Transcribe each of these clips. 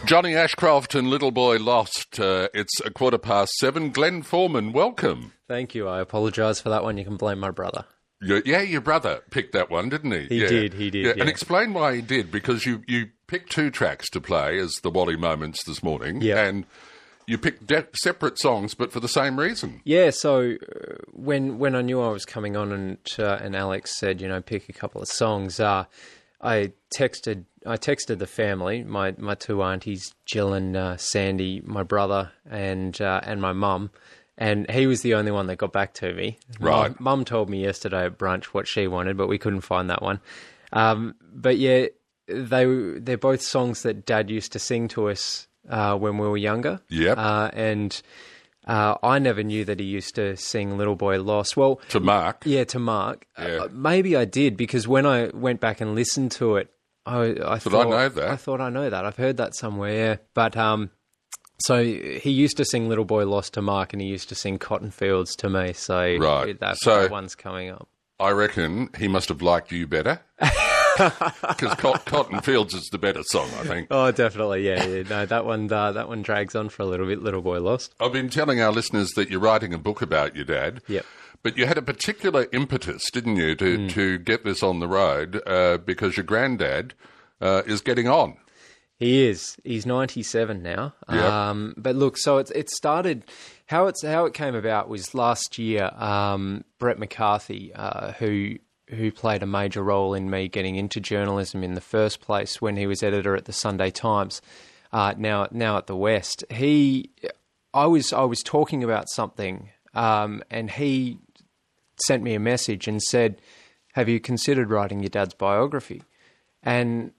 Johnny Ashcroft and Little Boy Lost. It's 7:15. Glenn Foreman, welcome. Thank you. I apologise for that one. You can blame my brother. Your brother picked that one, didn't he? He did. Yeah. And explain why he did, because you picked two tracks to play as the Wally Moments this morning, and you picked separate songs, but for the same reason. Yeah, so when I knew I was coming on and Alex said, pick a couple of songs, I texted the family, my two aunties, Jill and Sandy, my brother, and my mum, and he was the only one that got back to me. Right. Mum told me yesterday at brunch what she wanted, but we couldn't find that one. But yeah, they're both songs that Dad used to sing to us when we were younger. Yep. And I never knew that he used to sing Little Boy Lost. Well, to Mark. Yeah, to Mark. Yeah. Maybe I did, because when I went back and listened to it, I thought I know that. I thought I know that. I've heard that somewhere, yeah. But so he used to sing Little Boy Lost to Mark, and he used to sing Cotton Fields to me. So that one's coming up. I reckon he must have liked you better. Because Cotton Fields is the better song, I think. Oh, definitely, yeah. No, that one drags on for a little bit, Little Boy Lost. I've been telling our listeners that you're writing a book about your dad. Yep. But you had a particular impetus, didn't you, to get this on the road, because your granddad is getting on. He is. He's 97 now. Yep. But look, so it started. How it came about was last year. Brett McCarthy, who played a major role in me getting into journalism in the first place when he was editor at the Sunday Times, now at the West. I was talking about something, and he sent me a message and said, "Have you considered writing your dad's biography?" And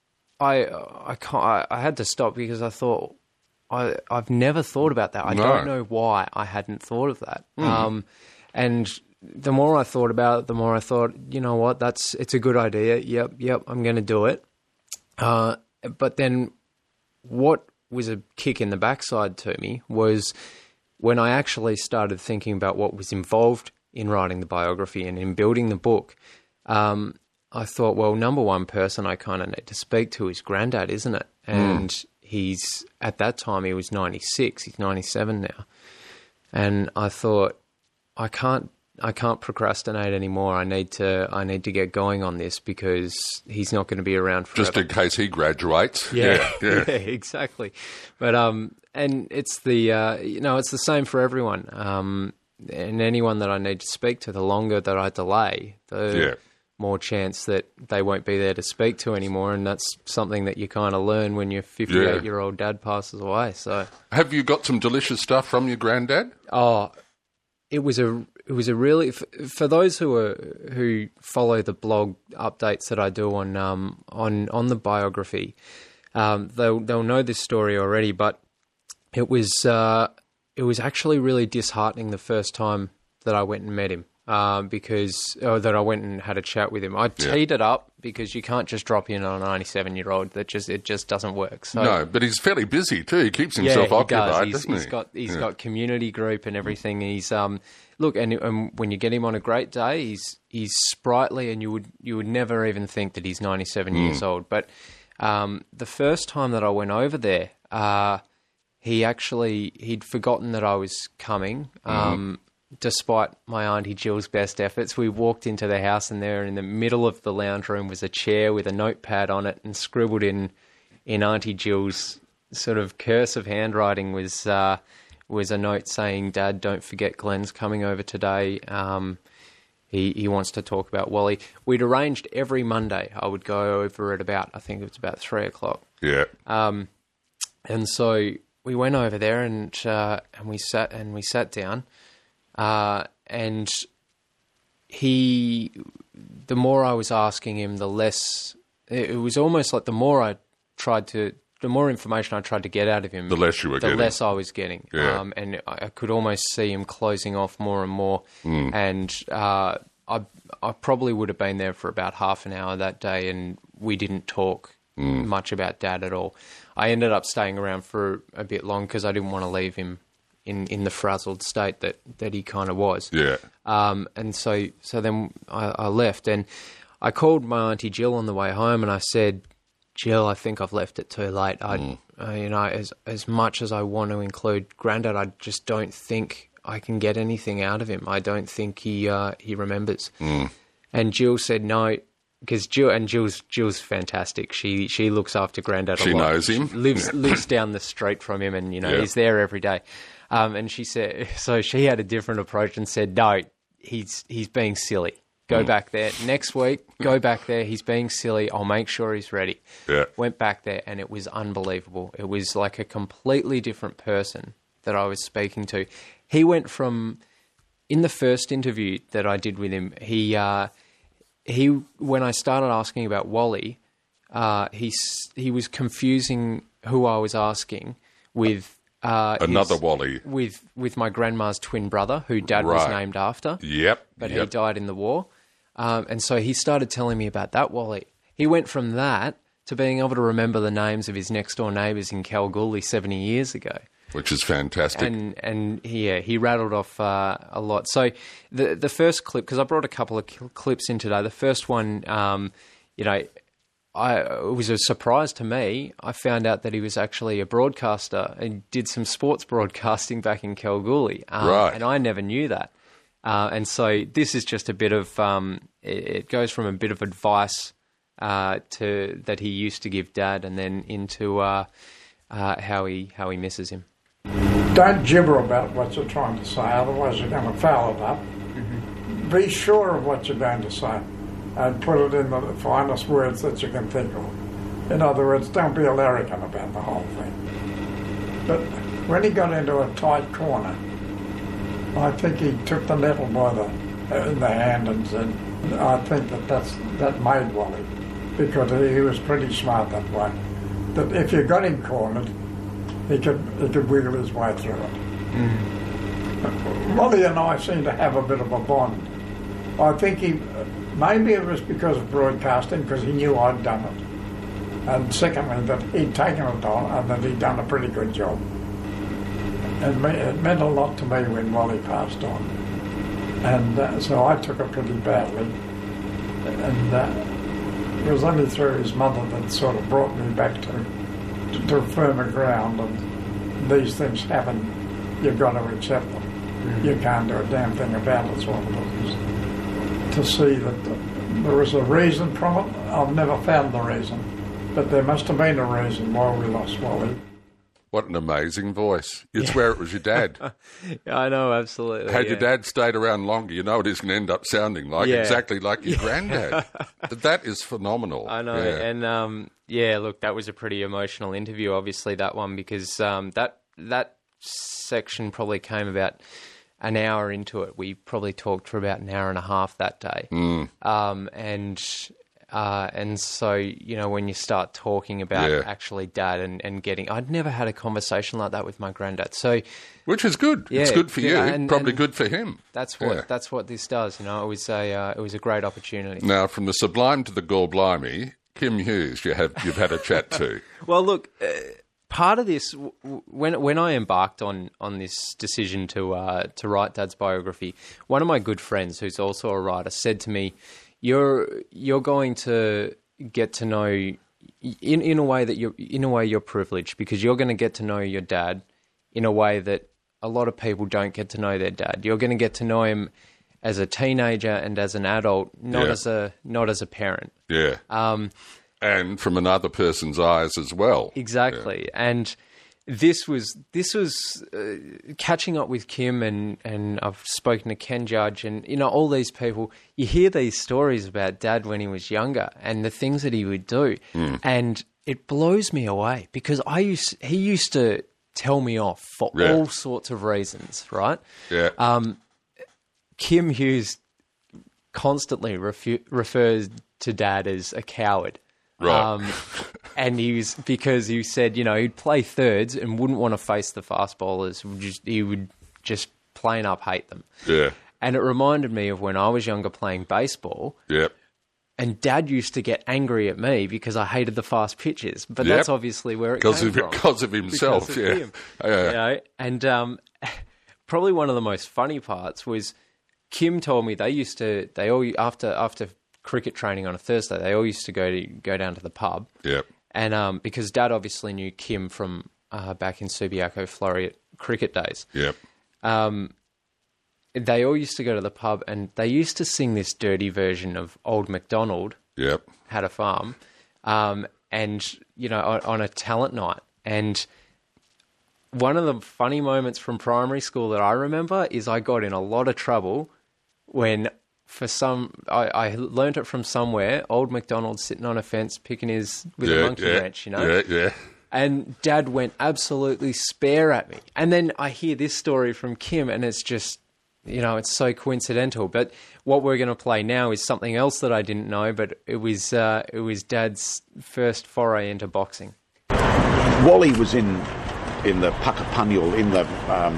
I had to stop, because I thought, I've never thought about that. I don't know why I hadn't thought of that. And the more I thought about it, the more I thought, you know what, it's a good idea. Yep, I'm going to do it. But then what was a kick in the backside to me was when I actually started thinking about what was involved in writing the biography and in building the book. I thought, well, number one person I kind of need to speak to is Granddad, isn't it? And at that time, he was 96. He's 97 now. And I thought, I can't procrastinate anymore. I need to get going on this, because he's not going to be around forever. Just in case he graduates. Yeah, exactly. But and it's it's the same for everyone. And anyone that I need to speak to, the longer that I delay, the more chance that they won't be there to speak to anymore. And that's something that you kind of learn when your 58-year-old dad passes away. So, have you got some delicious stuff from your granddad? Oh, it was a really, for those who follow the blog updates that I do on the biography, they'll know this story already. But it was actually really disheartening the first time that I went and met him, that I went and had a chat with him. I teed it up, because you can't just drop in on a 97-year-old. It just doesn't work. So, no, but he's fairly busy too. He keeps himself occupied, doesn't he? He's got community group and everything. He's look, and when you get him on a great day, he's sprightly, and you would never even think that he's 97 years old. But the first time that I went over there, he'd forgotten that I was coming. Despite my Auntie Jill's best efforts, we walked into the house, and there in the middle of the lounge room was a chair with a notepad on it, and scribbled in Auntie Jill's sort of cursive handwriting was a note saying, "Dad, don't forget Glenn's coming over today. He wants to talk about Wally." We'd arranged every Monday I would go over at about 3 o'clock. Yeah. And so we went over there, and we sat down. And the more I was asking him, the less, it was almost like the more information I tried to get out of him, the less less I was getting. Yeah. And I could almost see him closing off more and more. And I probably would have been there for about half an hour that day, and we didn't talk much about Dad at all. I ended up staying around for a bit long, because I didn't want to leave him in the frazzled state that he kind of was. Yeah. And so then I left, and I called my Auntie Jill on the way home, and I said, "Jill, I think I've left it too late. as much as I want to include Grandad, I just don't think I can get anything out of him. I don't think he remembers. Mm. And Jill said no, because Jill's fantastic. She looks after Grandad a lot. She knows him. She lives down the street from him, and he's there every day. And she said, so she had a different approach and said, no, he's being silly. Go back there next week. Go back there. He's being silly. I'll make sure he's ready. Yeah. Went back there, and it was unbelievable. It was like a completely different person that I was speaking to. He went from, in the first interview that I did with him, he when I started asking about Wally, he was confusing who I was asking with another Wally, with my grandma's twin brother, who Dad was named after. Yep. But he died in the war. And so he started telling me about that Wally. He went from that to being able to remember the names of his next-door neighbours in Kalgoorlie 70 years ago. Which is fantastic. And he rattled off a lot. So the first clip, because I brought a couple of clips in today. The first one, it was a surprise to me. I found out that he was actually a broadcaster and did some sports broadcasting back in Kalgoorlie. Right. And I never knew that. And so this is just a bit of, it goes from a bit of advice that he used to give Dad, and then into how he misses him. Don't gibber about what you're trying to say, otherwise you're going to foul it up. Mm-hmm. Be sure of what you're going to say and put it in the finest words that you can think of. In other words, don't be a larrikin about the whole thing. But when he got into a tight corner, I think he took the nettle in the hand and said, I think that made Wally, because he was pretty smart that way. That if you got him cornered, he could wiggle his way through it. Mm. Wally and I seem to have a bit of a bond. I think maybe it was because of broadcasting, because he knew I'd done it. And secondly, that he'd taken it on and that he'd done a pretty good job. And it meant a lot to me when Wally passed on. And so I took it pretty badly. And it was only through his mother that sort of brought me back to firmer ground, and these things happen, you've got to accept them. Mm. You can't do a damn thing about it, is what it is. To see that there was a reason from it, I've never found the reason, but there must have been a reason why we lost Wally. What an amazing voice. You'd swear it was your dad. Yeah, I know, absolutely. Had your dad stayed around longer, you know it is going to end up sounding like exactly like your granddad. That is phenomenal. I know. Yeah. And, look, that was a pretty emotional interview, obviously, that one, because that section probably came about an hour into it. We probably talked for about an hour and a half that day. Mm. And so, when you start talking about actually Dad and getting... I'd never had a conversation like that with my granddad. So, which is good. Yeah, it's good for you. And probably good for him. That's what this does. It was a great opportunity. Now, from the sublime to the gall-blimey, Kim Hughes, you've had a chat to. Well, look, part of this, when I embarked on this decision to write Dad's biography, one of my good friends, who's also a writer, said to me, You're going to get to know, in a way you're privileged, because you're going to get to know your dad in a way that a lot of people don't get to know their dad. You're going to get to know him as a teenager and as an adult, not as a parent. Yeah. And from another person's eyes as well. Exactly. Yeah. And this was catching up with Kim, and I've spoken to Ken Judge, and all these people. You hear these stories about Dad when he was younger and the things that he would do, and it blows me away, because he used to tell me off for all sorts of reasons, right? Yeah. Kim Hughes constantly refers to Dad as a coward. Right. And because he said, he'd play thirds and wouldn't want to face the fast bowlers. He would just plain up hate them. Yeah. And it reminded me of when I was younger playing baseball. Yep. And Dad used to get angry at me because I hated the fast pitches. But that's obviously where it came from. Because of himself, because of him. Yeah. And probably one of the most funny parts was Kim told me after cricket training on a Thursday, they all used to go down to the pub. Yep. And because Dad obviously knew Kim from back in Subiaco Floreat cricket days. Yep. They all used to go to the pub and they used to sing this dirty version of Old MacDonald. Yep. Had a farm. And, you know, on a talent night. And one of the funny moments from primary school that I remember is I got in a lot of trouble when I learnt it from somewhere, Old MacDonald sitting on a fence picking with a monkey wrench, you know? Yeah. And Dad went absolutely spare at me. And then I hear this story from Kim and it's just, you know, it's so coincidental. But what we're going to play now is something else that I didn't know, but it was Dad's first foray into boxing. Wally was in the Puckapunyal in the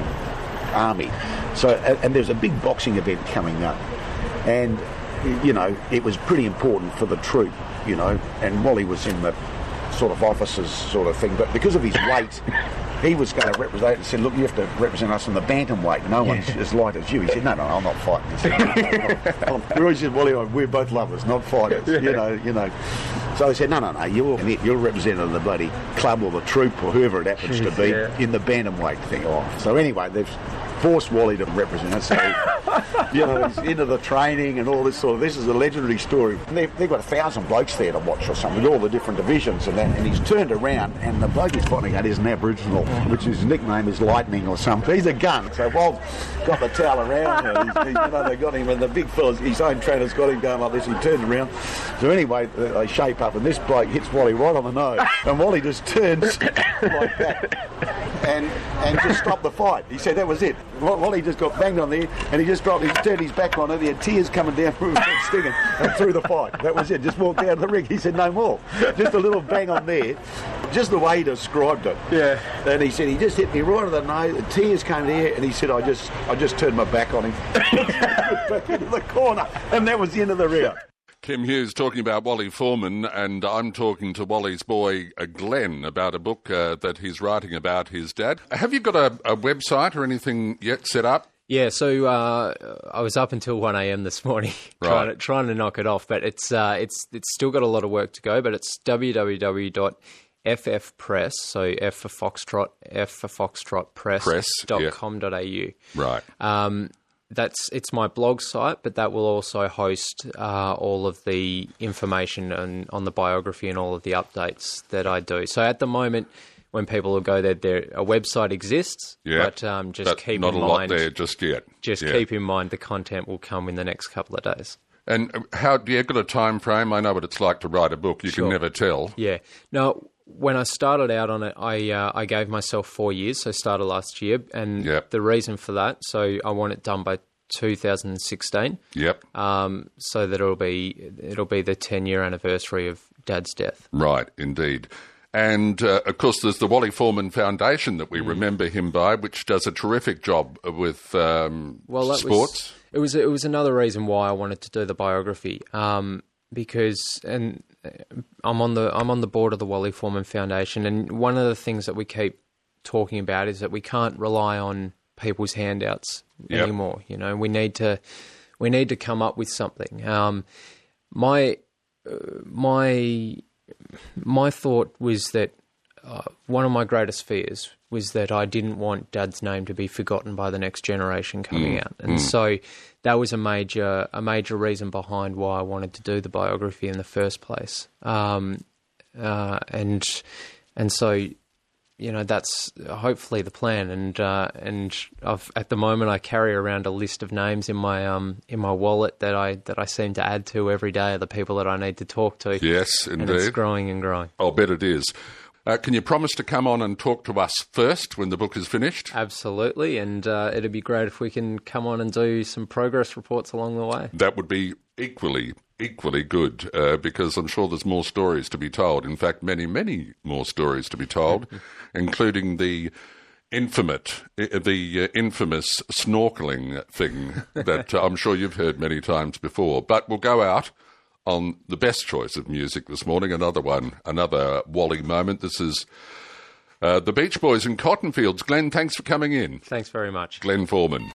army, so and there's a big boxing event coming up, and you know it was pretty important for the troop, you know, and Wally was in the sort of officers sort of thing, but because of his weight, he was going to represent and said, look, you have to represent us in the bantamweight. No one's as light as you. He said, no, I'm not fighting. He said, we always said, Wally, we're both lovers, not fighters, you know. So they said, no, you're representing the bloody club or the troop or whoever it happens to be in the bantamweight thing. So anyway, they've forced Wally to represent us. So, you know, he's into the training and all this sort of. This is a legendary story. They've got 1,000 blokes there to watch or something, all the different divisions and that. And he's turned around, and the bloke he's fighting at is an Aboriginal, which his nickname is Lightning or something. He's a gun. So Walt got the towel around her. You know, they got him, and the big fellas, his own trainer's got him going like this. He turned around. So anyway, they shape up, and this bloke hits Wally right on the nose, and Wally just turns like that. And just stopped the fight. He said that was it. Wally just got banged on there, and he just dropped. He turned his back on it. He had tears coming down from his stinging, and through the fight. That was it. Just walked out of the ring. He said no more. Just a little bang on there, just the way he described it. Yeah. And he said he just hit me right on the nose. The tears came there, and he said I just turned my back on him, back into the corner, and that was the end of the round. Kim Hughes talking about Wally Foreman, and I'm talking to Wally's boy, Glenn, about a book that he's writing about his dad. Have you got a website or anything yet set up? Yeah, so I was up until 1 a.m. this morning trying to knock it off, but it's still got a lot of work to go, but it's www.ffpress, so F for Foxtrot, press.com.au. Right. It's my blog site, but that will also host all of the information on the biography and all of the updates that I do. So at the moment, when people will go there, a website exists, but keep in mind... Not a lot there just yet. Keep in mind the content will come in the next couple of days. And how do you got a time frame? I know what it's like to write a book. You can never tell. Yeah. No, when I started out on it, I gave myself 4 years, so started last year, and the reason for that, so I want it done by 2016. Yep. So that it'll be the 10-year anniversary of Dad's death. Right, indeed. And, of course, there's the Wally Foreman Foundation that we remember him by, which does a terrific job with sports. It was another reason why I wanted to do the biography, because I'm on the board of the Wally Foreman Foundation, and one of the things that we keep talking about is that we can't rely on people's handouts anymore. You know, we need to come up with something. My thought was that one of my greatest fears was that I didn't want Dad's name to be forgotten by the next generation coming out. And so that was a major reason behind why I wanted to do the biography in the first place. And so, you know, that's hopefully the plan. And at the moment I carry around a list of names in my wallet that I seem to add to every day of the people that I need to talk to. Yes, indeed. And it's growing and growing. I'll bet it is. Can you promise to come on and talk to us first when the book is finished? Absolutely, and it'd be great if we can come on and do some progress reports along the way. That would be equally good, because I'm sure there's more stories to be told. In fact, many, many more stories to be told, including the infamous snorkeling thing that I'm sure you've heard many times before. But we'll go out on the best choice of music this morning, another Wally moment. This is the Beach Boys and Cotton Fields. Glenn, thanks for coming in. Thanks very much. Glenn Foreman.